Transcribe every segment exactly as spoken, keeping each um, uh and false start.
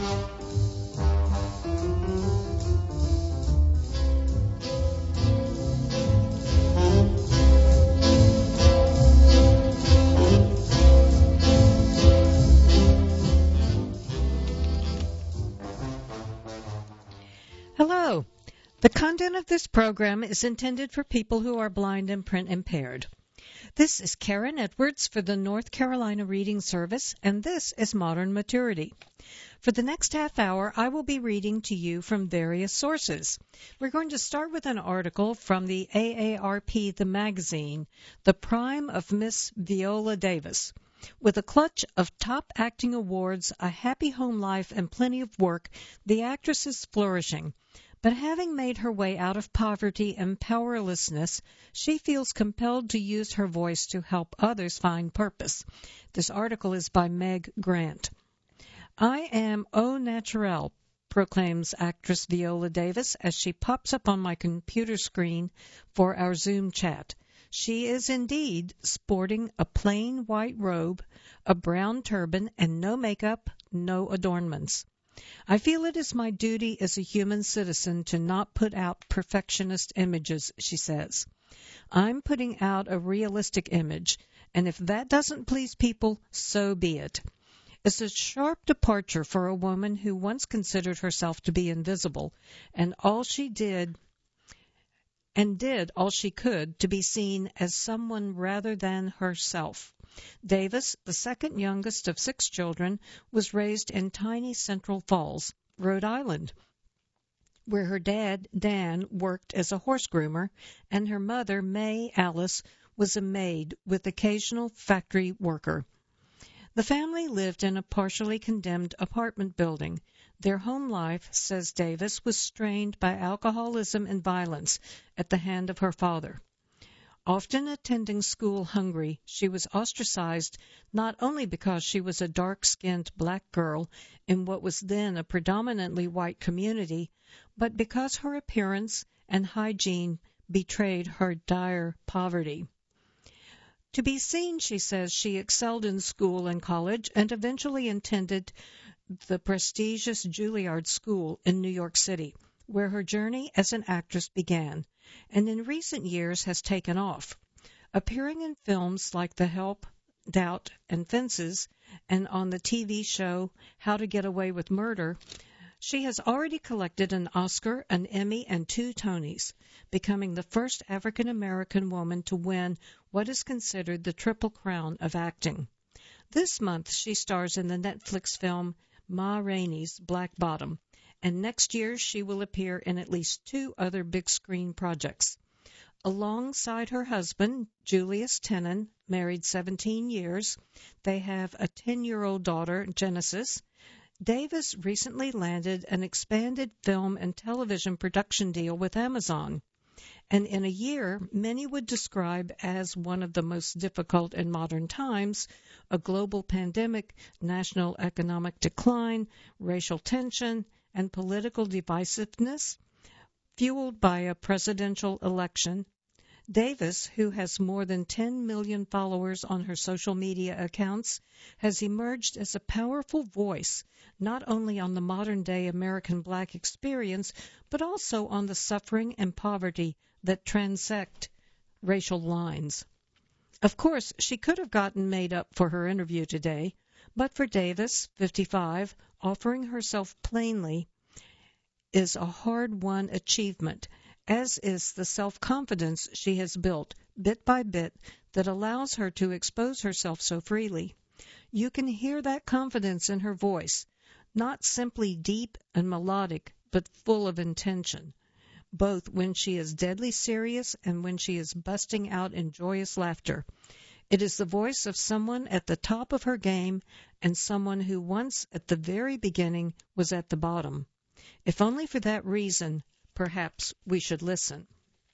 Hello. The content of this program is intended for people who are blind and print impaired. This is Karen Edwards for the North Carolina Reading Service, and this is Modern Maturity. For the next half hour, I will be reading to you from various sources. We're going to start with an article from the A A R P, the magazine, The Prime of Miss Viola Davis. With a clutch of top acting awards, a happy home life, and plenty of work, the actress is flourishing. But having made her way out of poverty and powerlessness, she feels compelled to use her voice to help others find purpose. This article is by Meg Grant. I am au naturel, proclaims actress Viola Davis as she pops up on my computer screen for our Zoom chat. She is indeed sporting a plain white robe, a brown turban, and no makeup, no adornments. I feel it is my duty as a human citizen to not put out perfectionist images, she says. I'm putting out a realistic image, and if that doesn't please people, so be it. It's a sharp departure for a woman who once considered herself to be invisible, and all she did and did all she could to be seen as someone rather than herself. Davis, the second youngest of six children, was raised in tiny Central Falls, Rhode Island, where her dad, Dan, worked as a horse groomer, and her mother, May Alice, was a maid with occasional factory worker. The family lived in a partially condemned apartment building. Their home life, says Davis, was strained by alcoholism and violence at the hand of her father. Often attending school hungry, she was ostracized not only because she was a dark-skinned black girl in what was then a predominantly white community, but because her appearance and hygiene betrayed her dire poverty. To be seen, she says, she excelled in school and college and eventually attended the prestigious Juilliard School in New York City, where her journey as an actress began, and in recent years has taken off. Appearing in films like The Help, Doubt, and Fences, and on the T V show How to Get Away with Murder, she has already collected an Oscar, an Emmy, and two Tonys, becoming the first African-American woman to win what is considered the Triple Crown of acting. This month, she stars in the Netflix film Ma Rainey's Black Bottom, and next year she will appear in at least two other big-screen projects. Alongside her husband, Julius Tenon, married seventeen years, they have a ten-year-old daughter, Genesis. Davis recently landed an expanded film and television production deal with Amazon, and in a year many would describe as one of the most difficult in modern times, a global pandemic, national economic decline, racial tension, and political divisiveness, fueled by a presidential election. Davis, who has more than ten million followers on her social media accounts, has emerged as a powerful voice, not only on the modern-day American black experience, but also on the suffering and poverty that transect racial lines. Of course, she could have gotten made up for her interview today, but for Davis, fifty-five, offering herself plainly is a hard-won achievement, as is the self-confidence she has built, bit by bit, that allows her to expose herself so freely. You can hear that confidence in her voice, not simply deep and melodic, but full of intention, both when she is deadly serious and when she is busting out in joyous laughter. It is the voice of someone at the top of her game and someone who once, at the very beginning, was at the bottom. If only for that reason, perhaps we should listen.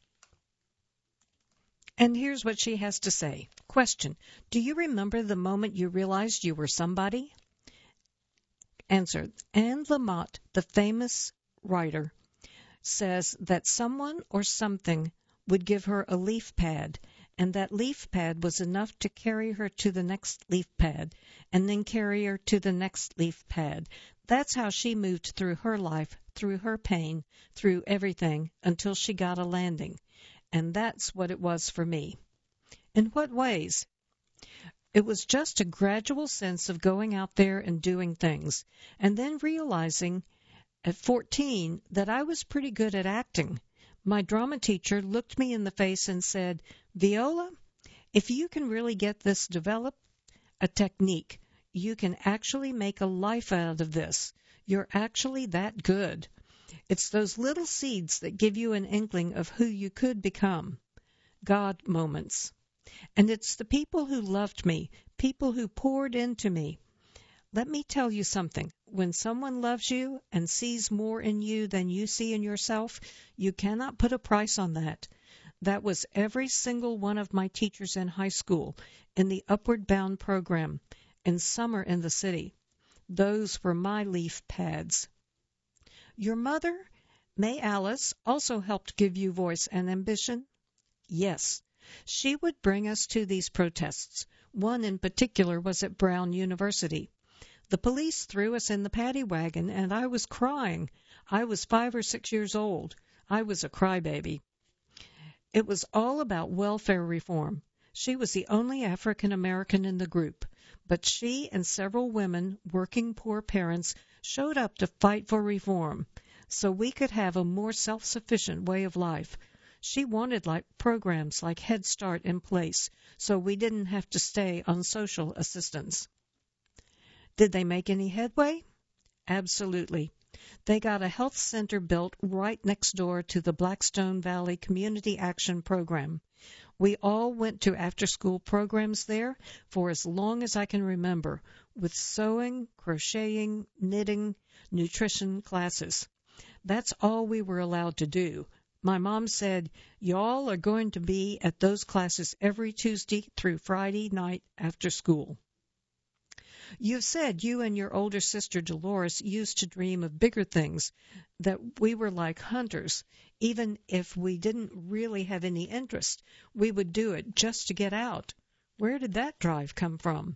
And here's what she has to say. Question: do you remember the moment you realized you were somebody? Answer: Anne Lamott, the famous writer, says that someone or something would give her a leaf pad, and that leaf pad was enough to carry her to the next leaf pad, and then carry her to the next leaf pad. That's how she moved through her life, through her pain, through everything, until she got a landing. And that's what it was for me. In what ways? It was just a gradual sense of going out there and doing things, and then realizing at fourteen that I was pretty good at acting. My drama teacher looked me in the face and said, "Viola, if you can really get this developed, a technique, you can actually make a life out of this. You're actually that good." It's those little seeds that give you an inkling of who you could become. God moments. And it's the people who loved me, people who poured into me. Let me tell you something. When someone loves you and sees more in you than you see in yourself, you cannot put a price on that. That was every single one of my teachers in high school, in the Upward Bound program, in summer in the city. Those were my leaf pads. Your mother, May Alice, also helped give you voice and ambition? Yes. She would bring us to these protests. One in particular was at Brown University. The police threw us in the paddy wagon, and I was crying. I was five or six years old. I was a crybaby. It was all about welfare reform. She was the only African American in the group, but she and several women, working poor parents, showed up to fight for reform so we could have a more self-sufficient way of life. She wanted like programs like Head Start in place so we didn't have to stay on social assistance. Did they make any headway? Absolutely. They got a health center built right next door to the Blackstone Valley Community Action Program. We all went to after-school programs there for as long as I can remember, with sewing, crocheting, knitting, nutrition classes. That's all we were allowed to do. My mom said, "Y'all are going to be at those classes every Tuesday through Friday night after school." You've said you and your older sister Dolores used to dream of bigger things, that we were like hunters. Even if we didn't really have any interest, we would do it just to get out. Where did that drive come from?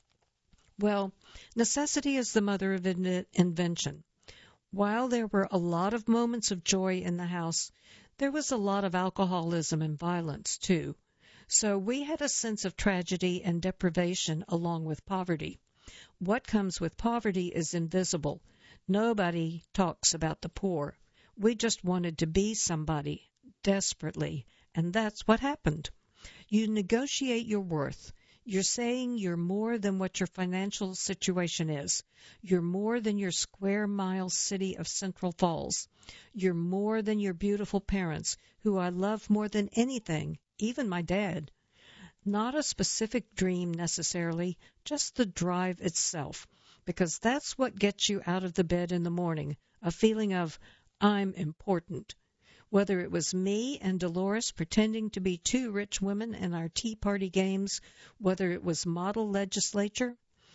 Well, necessity is the mother of in- invention. While there were a lot of moments of joy in the house, there was a lot of alcoholism and violence, too. So we had a sense of tragedy and deprivation along with poverty. What comes with poverty is invisible. Nobody talks about the poor. We just wanted to be somebody, desperately, and that's what happened. You negotiate your worth. You're saying you're more than what your financial situation is. You're more than your square-mile city of Central Falls. You're more than your beautiful parents, who I love more than anything, even my dad. Not a specific dream necessarily, just the drive itself, because that's what gets you out of the bed in the morning, a feeling of, I'm important. Whether it was me and Dolores pretending to be two rich women in our Tea Party games, whether it was model legislature,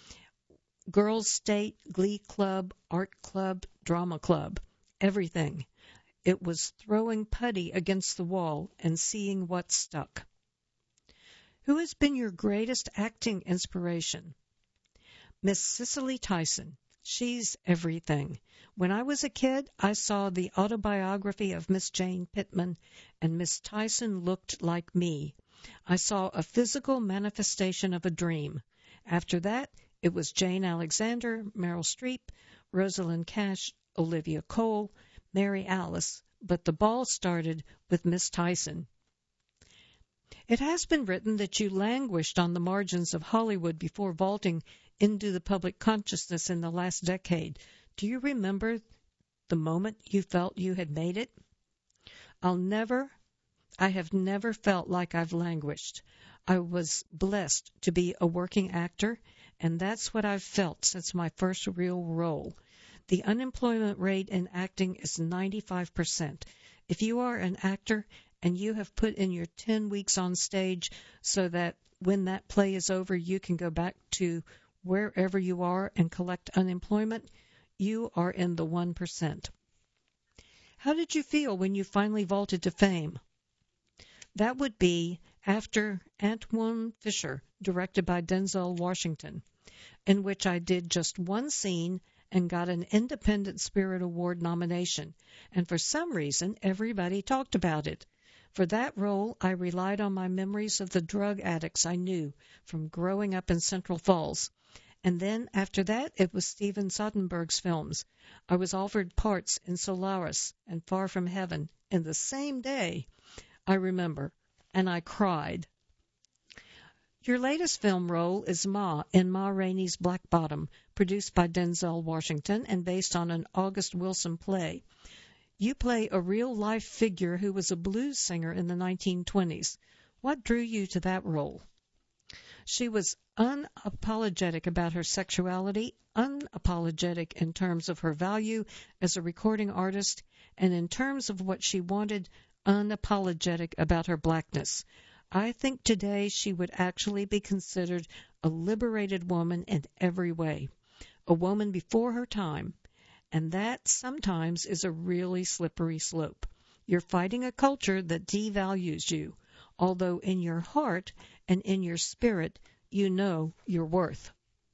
girls' state, glee club, art club, drama club, everything. It was throwing putty against the wall and seeing what stuck. Who has been your greatest acting inspiration? Miss Cicely Tyson. She's everything. When I was a kid, I saw the autobiography of Miss Jane Pittman, and Miss Tyson looked like me. I saw a physical manifestation of a dream. After that, it was Jane Alexander, Meryl Streep, Rosalind Cash, Olivia Cole, Mary Alice, but the ball started with Miss Tyson. It has been written that you languished on the margins of Hollywood before vaulting into the public consciousness in the last decade. Do you remember the moment you felt you had made it? I'll never, I have never felt like I've languished. I was blessed to be a working actor, and that's what I've felt since my first real role. The unemployment rate in acting is ninety-five percent. If you are an actor and you have put in your ten weeks on stage so that when that play is over, you can go back to wherever you are and collect unemployment, you are in the one percent. How did you feel when you finally vaulted to fame? That would be after Antoine Fisher, directed by Denzel Washington, in which I did just one scene and got an Independent Spirit Award nomination, and for some reason everybody talked about it. For that role, I relied on my memories of the drug addicts I knew from growing up in Central Falls. And then, after that, it was Steven Soderbergh's films. I was offered parts in Solaris and Far From Heaven in the same day, I remember, and I cried. Your latest film role is Ma in Ma Rainey's Black Bottom, produced by Denzel Washington and based on an August Wilson play. You play a real-life figure who was a blues singer in the nineteen twenties. What drew you to that role? She was unapologetic about her sexuality, unapologetic in terms of her value as a recording artist, and in terms of what she wanted, unapologetic about her blackness. I think today she would actually be considered a liberated woman in every way, a woman before her time, and that sometimes is a really slippery slope. You're fighting a culture that devalues you, although in your heart and in your spirit, you know your worth.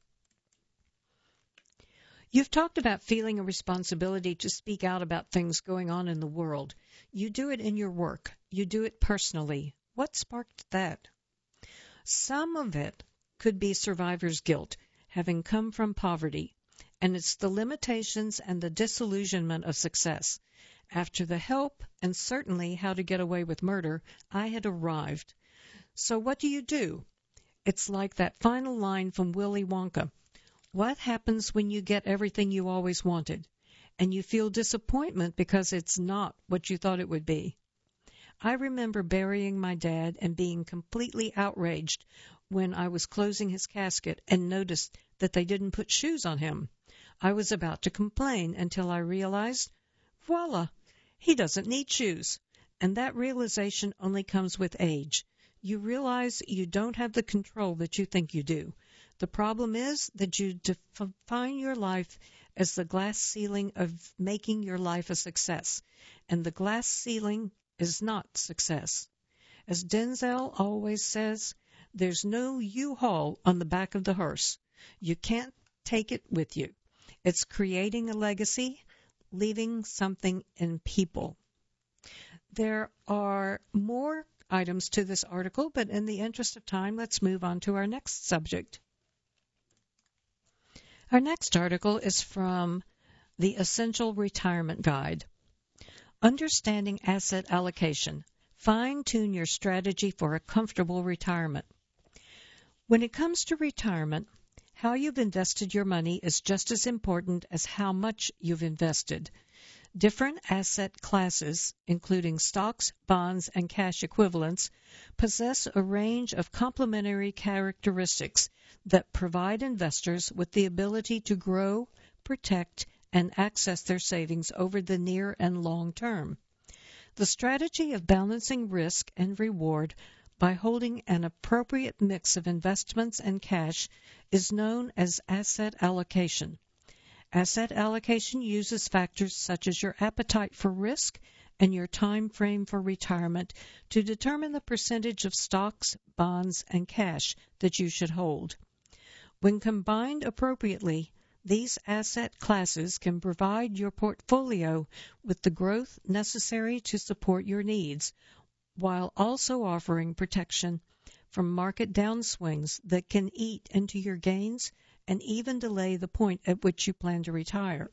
You've talked about feeling a responsibility to speak out about things going on in the world. You do it in your work. You do it personally. What sparked that? Some of it could be survivor's guilt, having come from poverty, and it's the limitations and the disillusionment of success. After the help and certainly how to get away with murder, I had arrived. So what do you do? It's like that final line from Willy Wonka. What happens when you get everything you always wanted, and you feel disappointment because it's not what you thought it would be? I remember burying my dad and being completely outraged when I was closing his casket and noticed that they didn't put shoes on him. I was about to complain until I realized, voila, he doesn't need shoes. And that realization only comes with age. You realize you don't have the control that you think you do. The problem is that you define your life as the glass ceiling of making your life a success. And the glass ceiling is not success. As Denzel always says, there's no U-Haul on the back of the hearse. You can't take it with you. It's creating a legacy, leaving something in people. There are more items to this article, but in the interest of time, let's move on to our next subject. Our next article is from the Essential Retirement Guide. Understanding asset allocation. Fine-tune your strategy for a comfortable retirement. When it comes to retirement, how you've invested your money is just as important as how much you've invested. Different asset classes, including stocks, bonds, and cash equivalents, possess a range of complementary characteristics that provide investors with the ability to grow, protect, and access their savings over the near and long term. The strategy of balancing risk and reward by holding an appropriate mix of investments and cash is known as asset allocation. Asset allocation uses factors such as your appetite for risk and your time frame for retirement to determine the percentage of stocks, bonds, and cash that you should hold. When combined appropriately, these asset classes can provide your portfolio with the growth necessary to support your needs, while also offering protection from market downswings that can eat into your gains and even delay the point at which you plan to retire.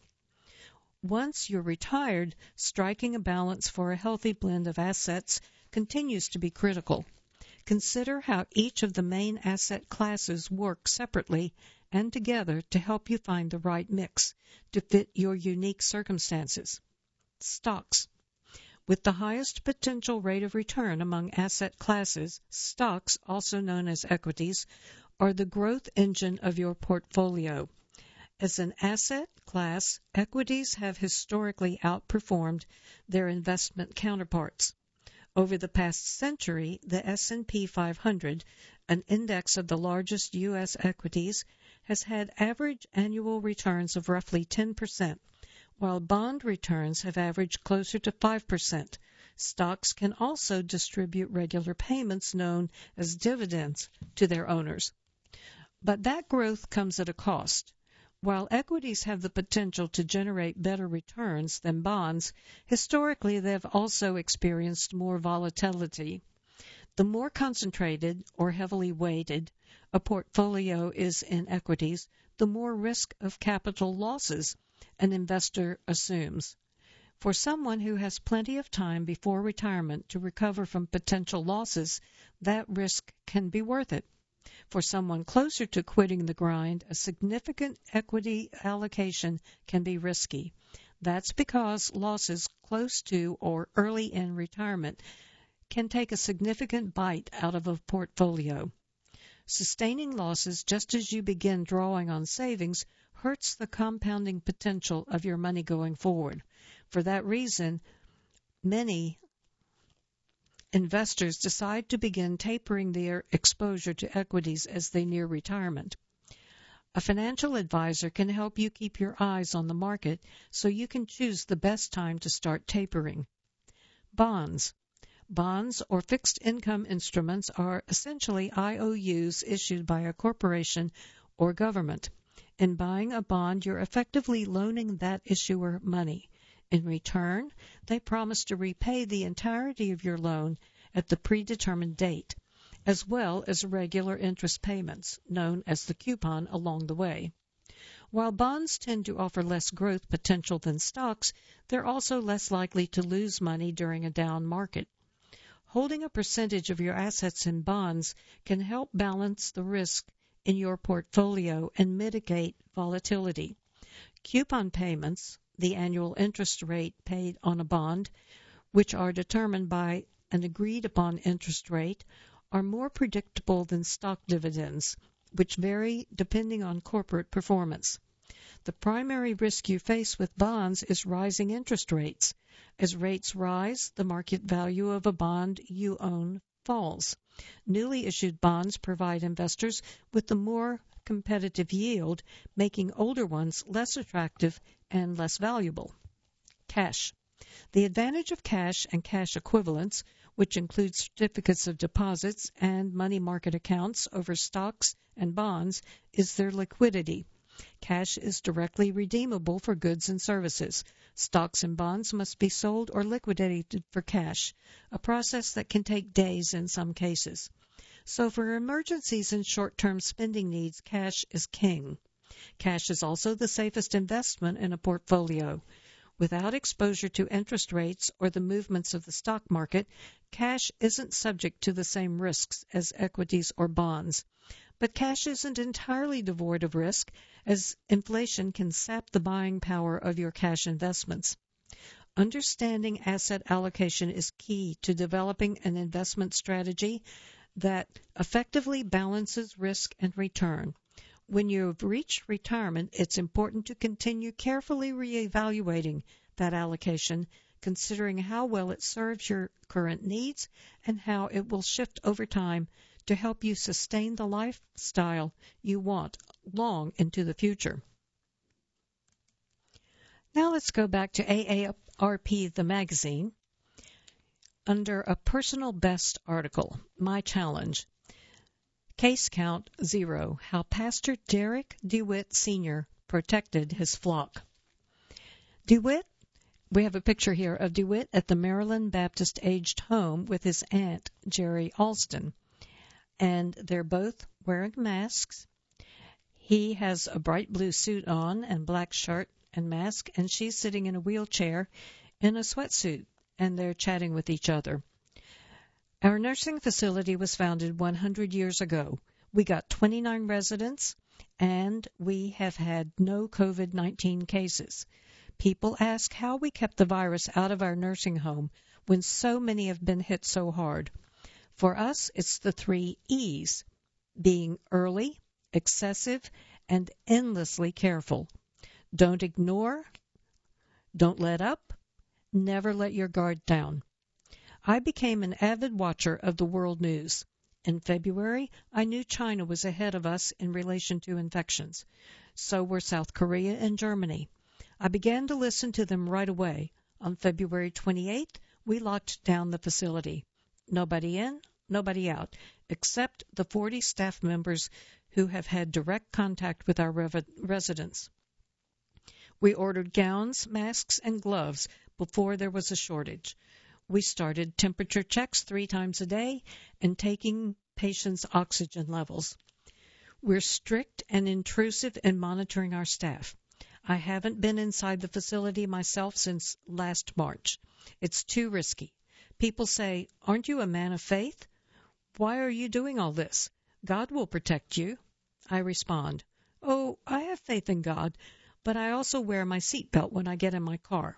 Once you're retired, striking a balance for a healthy blend of assets continues to be critical. Consider how each of the main asset classes work separately and together to help you find the right mix to fit your unique circumstances. Stocks. With the highest potential rate of return among asset classes, stocks, also known as equities, are the growth engine of your portfolio. As an asset class, equities have historically outperformed their investment counterparts. Over the past century, the S and P five hundred, an index of the largest U S equities, has had average annual returns of roughly ten percent, while bond returns have averaged closer to five percent. Stocks can also distribute regular payments known as dividends to their owners. But that growth comes at a cost. While equities have the potential to generate better returns than bonds, historically they have also experienced more volatility. The more concentrated or heavily weighted a portfolio is in equities, the more risk of capital losses an investor assumes. For someone who has plenty of time before retirement to recover from potential losses, that risk can be worth it. For someone closer to quitting the grind, a significant equity allocation can be risky. That's because losses close to or early in retirement can take a significant bite out of a portfolio. Sustaining losses just as you begin drawing on savings hurts the compounding potential of your money going forward. For that reason, many investors decide to begin tapering their exposure to equities as they near retirement. A financial advisor can help you keep your eyes on the market so you can choose the best time to start tapering. Bonds. Bonds or fixed income instruments are essentially I O Us issued by a corporation or government. In buying a bond, you're effectively loaning that issuer money. In return, they promise to repay the entirety of your loan at the predetermined date, as well as regular interest payments, known as the coupon, along the way. While bonds tend to offer less growth potential than stocks, they're also less likely to lose money during a down market. Holding a percentage of your assets in bonds can help balance the risk in your portfolio and mitigate volatility. Coupon payments, the annual interest rate paid on a bond, which are determined by an agreed-upon interest rate, are more predictable than stock dividends, which vary depending on corporate performance. The primary risk you face with bonds is rising interest rates. As rates rise, the market value of a bond you own falls. Newly issued bonds provide investors with a more competitive yield, making older ones less attractive and less valuable. Cash. The advantage of cash and cash equivalents, which includes certificates of deposits and money market accounts over stocks and bonds, is their liquidity. Cash is directly redeemable for goods and services. Stocks and bonds must be sold or liquidated for cash, a process that can take days in some cases. So for emergencies and short-term spending needs, cash is king. Cash is also the safest investment in a portfolio. Without exposure to interest rates or the movements of the stock market, cash isn't subject to the same risks as equities or bonds. But cash isn't entirely devoid of risk, as inflation can sap the buying power of your cash investments. Understanding asset allocation is key to developing an investment strategy that effectively balances risk and return. When you've reached retirement, it's important to continue carefully reevaluating that allocation, considering how well it serves your current needs and how it will shift over time to help you sustain the lifestyle you want long into the future. Now let's go back to A A R P, the magazine. Under a personal best article, My Challenge, Case Count Zero, How Pastor Derek DeWitt Senior Protected His Flock. DeWitt, we have a picture here of DeWitt at the Maryland Baptist Aged Home with his aunt, Jerry Alston. And they're both wearing masks. He has a bright blue suit on and black shirt and mask, and she's sitting in a wheelchair in a sweatsuit, and they're chatting with each other. Our nursing facility was founded one hundred years ago. We got twenty-nine residents, and we have had no COVID nineteen cases. People ask how we kept the virus out of our nursing home when so many have been hit so hard. For us, it's the three E's, being early, excessive, and endlessly careful. Don't ignore, don't let up, never let your guard down. I became an avid watcher of the world news. In February, I knew China was ahead of us in relation to infections. So were South Korea and Germany. I began to listen to them right away. On February twenty-eighth, we locked down the facility. Nobody in, nobody out, except the forty staff members who have had direct contact with our rev- residents. We ordered gowns, masks, and gloves before there was a shortage. We started temperature checks three times a day and taking patients' oxygen levels. We're strict and intrusive in monitoring our staff. I haven't been inside the facility myself since last March. It's too risky. People say, "Aren't you a man of faith? Why are you doing all this? God will protect you." I respond, "Oh, I have faith in God, but I also wear my seatbelt when I get in my car."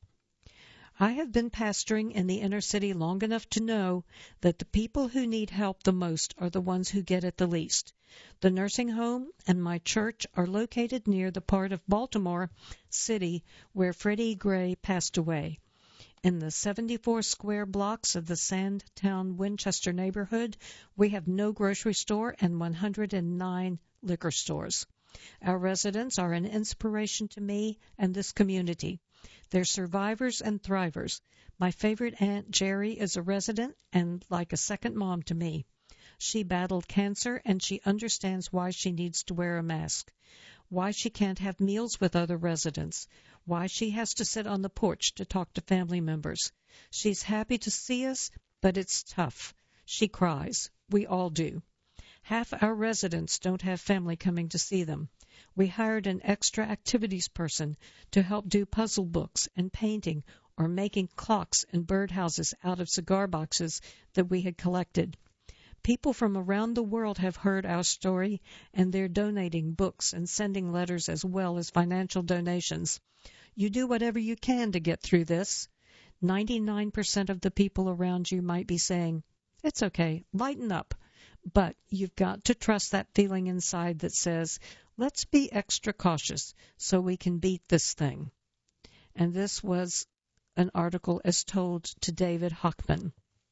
I have been pastoring in the inner city long enough to know that the people who need help the most are the ones who get it the least. The nursing home and my church are located near the part of Baltimore City where Freddie Gray passed away. In the seventy-four square blocks of the Sandtown Winchester neighborhood, we have no grocery store and one hundred nine liquor stores. Our residents are an inspiration to me and this community. They're survivors and thrivers. My favorite Aunt Jerry is a resident and like a second mom to me. She battled cancer and she understands why she needs to wear a mask, why she can't have meals with other residents, why she has to sit on the porch to talk to family members. She's happy to see us, but it's tough. She cries. We all do. Half our residents don't have family coming to see them. We hired an extra activities person to help do puzzle books and painting or making clocks and birdhouses out of cigar boxes that we had collected. People from around the world have heard our story, and they're donating books and sending letters as well as financial donations. You do whatever you can to get through this. ninety-nine percent of the people around you might be saying, "It's okay, lighten up." But you've got to trust that feeling inside that says, "Let's be extra cautious so we can beat this thing." And this was an article as told to David Hochman.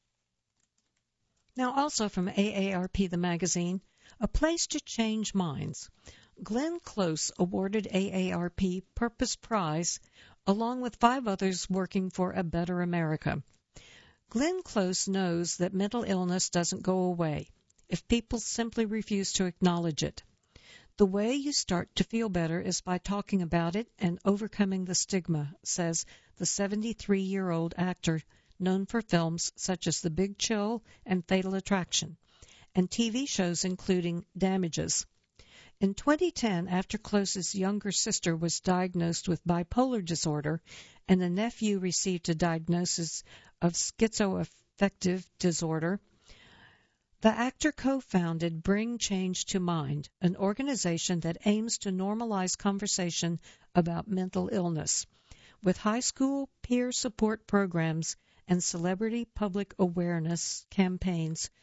Now also from A A R P, the magazine, A Place to Change Minds. Glenn Close awarded A A R P Purpose Prize along with five others working for a better America. Glenn Close knows that mental illness doesn't go away if people simply refuse to acknowledge it. The way you start to feel better is by talking about it and overcoming the stigma, says the seventy-three-year-old actor known for films such as The Big Chill and Fatal Attraction, and T V shows including Damages. In twenty ten, after Close's younger sister was diagnosed with bipolar disorder and a nephew received a diagnosis of schizoaffective disorder, the actor co-founded Bring Change to Mind, an organization that aims to normalize conversation about mental illness. With high school peer support programs and celebrity public awareness campaigns,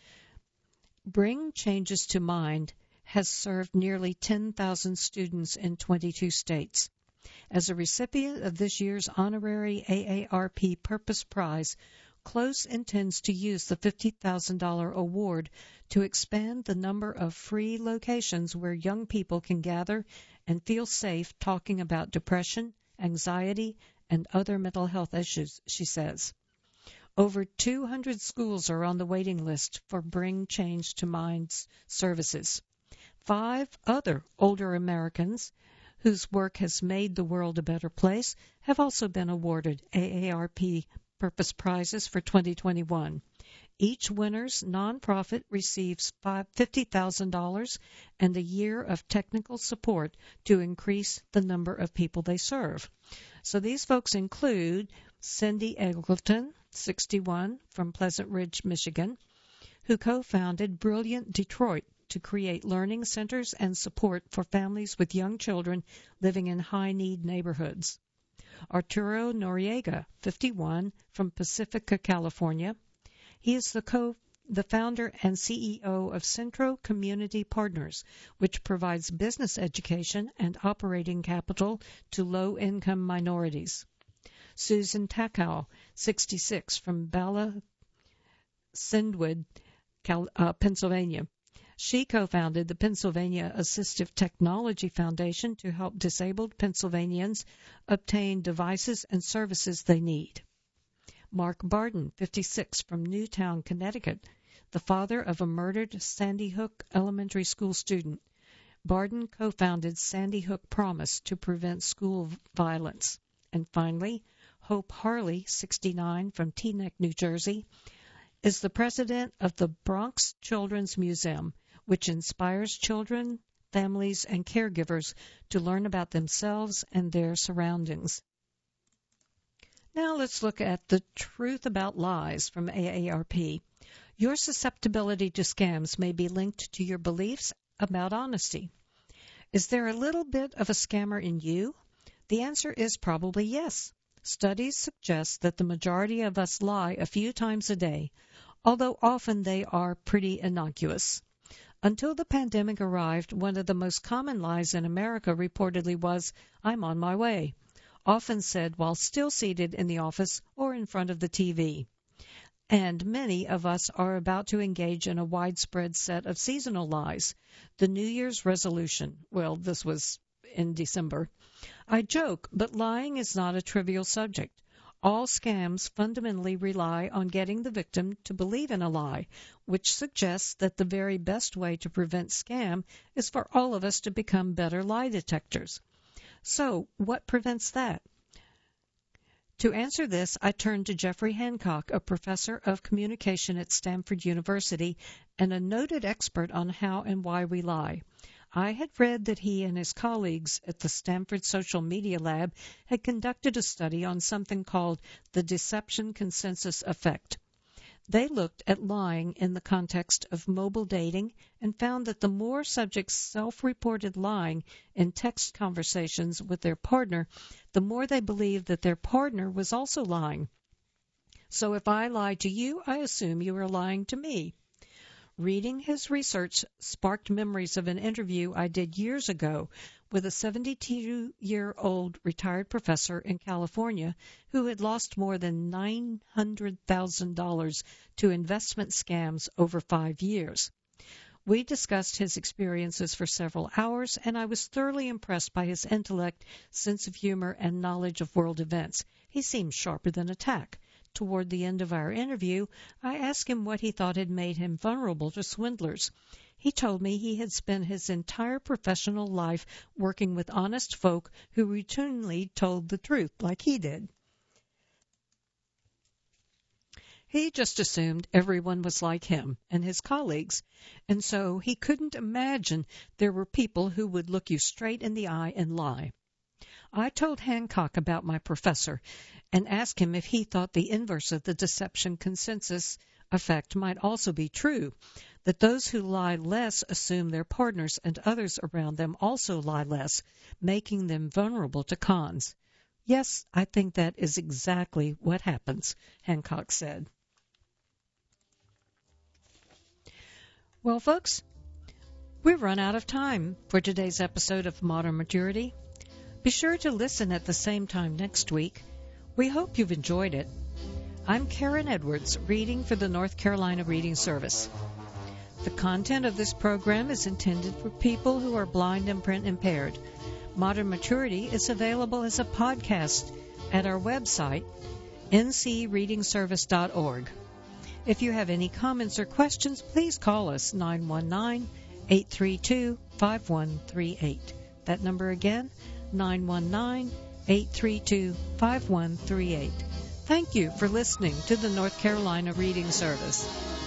Bring Changes to Mind has served nearly ten thousand students in twenty-two states. As a recipient of this year's honorary A A R P Purpose Prize, Close intends to use the fifty thousand dollars award to expand the number of free locations where young people can gather and feel safe talking about depression, anxiety, and other mental health issues, she says. Over two hundred schools are on the waiting list for Bring Change to Mind's services. Five other older Americans whose work has made the world a better place have also been awarded A A R P Purpose Prizes for twenty twenty-one. Each winner's nonprofit receives fifty thousand dollars and a year of technical support to increase the number of people they serve. So these folks include Cindy Eggleton, sixty-one, from Pleasant Ridge, Michigan, who co-founded Brilliant Detroit to create learning centers and support for families with young children living in high-need neighborhoods. Arturo Noriega, fifty-one, from Pacifica, California. He is the co the founder and C E O of Centro Community Partners, which provides business education and operating capital to low-income minorities. Susan Takow, sixty-six, from Bala Cynwyd, Cal- uh, Pennsylvania. She co-founded the Pennsylvania Assistive Technology Foundation to help disabled Pennsylvanians obtain devices and services they need. Mark Barden, fifty-six, from Newtown, Connecticut, the father of a murdered Sandy Hook elementary school student, Barden co-founded Sandy Hook Promise to prevent school violence. And finally, Hope Harley, sixty-nine, from Teaneck, New Jersey, is the president of the Bronx Children's Museum, which inspires children, families, and caregivers to learn about themselves and their surroundings. Now let's look at the truth about lies from A A R P. Your susceptibility to scams may be linked to your beliefs about honesty. Is there a little bit of a scammer in you? The answer is probably yes. Studies suggest that the majority of us lie a few times a day, although often they are pretty innocuous. Until the pandemic arrived, one of the most common lies in America reportedly was, "I'm on my way," often said while still seated in the office or in front of the T V. And many of us are about to engage in a widespread set of seasonal lies. The New Year's resolution. Well, this was in December. I joke, but lying is not a trivial subject. All scams fundamentally rely on getting the victim to believe in a lie, which suggests that the very best way to prevent scam is for all of us to become better lie detectors. So, what prevents that? To answer this, I turned to Jeffrey Hancock, a professor of communication at Stanford University and a noted expert on how and why we lie. I had read that he and his colleagues at the Stanford Social Media Lab had conducted a study on something called the deception consensus effect. They looked at lying in the context of mobile dating and found that the more subjects self-reported lying in text conversations with their partner, the more they believed that their partner was also lying. So if I lie to you, I assume you are lying to me. Reading his research sparked memories of an interview I did years ago with a seventy-two-year-old retired professor in California who had lost more than nine hundred thousand dollars to investment scams over five years. We discussed his experiences for several hours, and I was thoroughly impressed by his intellect, sense of humor, and knowledge of world events. He seemed sharper than a tack. Toward the end of our interview, I asked him what he thought had made him vulnerable to swindlers. He told me he had spent his entire professional life working with honest folk who routinely told the truth, like he did. He just assumed everyone was like him and his colleagues, and so he couldn't imagine there were people who would look you straight in the eye and lie. I told Hancock about my professor and asked him if he thought the inverse of the deception consensus effect might also be true, that those who lie less assume their partners and others around them also lie less, making them vulnerable to cons. Yes, I think that is exactly what happens, Hancock said. Well, folks, we've run out of time for today's episode of Modern Maturity. Be sure to listen at the same time next week. We hope you've enjoyed it. I'm Karen Edwards, reading for the North Carolina Reading Service. The content of this program is intended for people who are blind and print impaired. Modern Maturity is available as a podcast at our website, n c reading service dot org. If you have any comments or questions, please call us nine one nine, eight three two, five one three eight. That number again, nine one nine, eight three two, five one three eight. Thank you for listening to the North Carolina Reading Service.